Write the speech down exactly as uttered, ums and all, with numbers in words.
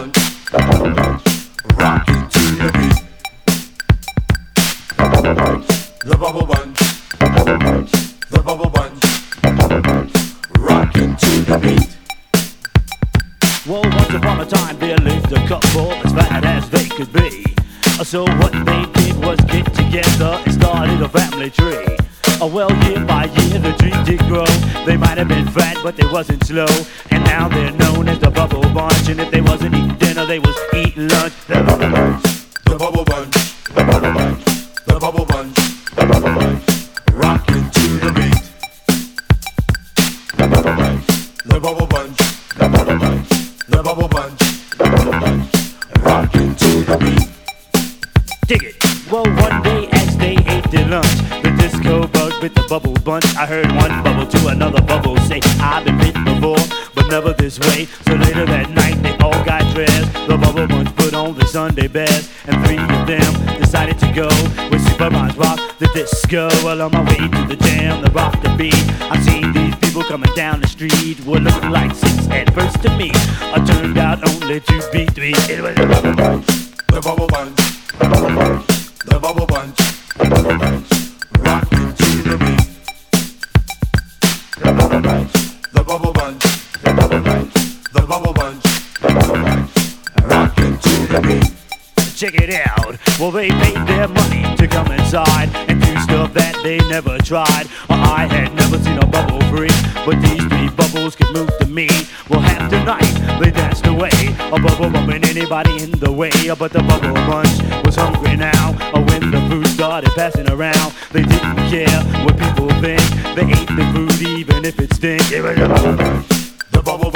bunch, the bubble bunch, rocking to the beat. The bubble bunch, the bubble bunch, the bubble bunch, the bubble bunch, the bubble bunch, rocking to the beat. Well, once upon a time there lived a couple as fat as they could be. So what they did was get together and started a family tree. Oh, well, year by year the tree did grow. They might have been fat, but they wasn't slow. And now they're known as the Bubble Bunch. And if they wasn't eating dinner, they was eating lunch. The Bubble Bunch, the Bubble Bunch, the Bubble Bunch, the Bubble Bunch, the Bubble Bunch, rocking to the beat. The Bubble Bunch, the Bubble Bunch, the Bubble Bunch, the Bubble Bunch, the Bubble Bunch, rocking to the beat. Dig it. Well, one day as they ate their lunch, the disco bug bit the Bubble Bunch. I heard one bubble to another bubble say, I've been bitten before, but never this way. So later that night they all got dressed. The Bubble Bunch put on the Sunday best, and three of them decided to go with Superman's rock the disco. Well, on my way to the jam, the rock the beat, I seen these people coming down the street, were looking like six at first to me. I turned out only to be three. It was the Bubble Bunch, the Bubble Bunch, the Bubble Bunch, the Bubble Bunch, the Bubble Bunch, rocking to the beat. The Bubble Bunch, the Bubble Bunch, the Bubble Bunch, the Bubble Bunch, the Bubble Bunch, rocking to the beat. Check it out. Well, they paid their money to come inside and do stuff that they never tried. I had never seen a bubble freak, but these three bubbles could move to me. Well, half the night they danced away, a bubble bumping anybody in the way. But the Bubble Bunch was hungry now. When the food started passing around, they didn't care what people think. They ate the food even if it stinks. It was the Bubble Bunch, the Bubble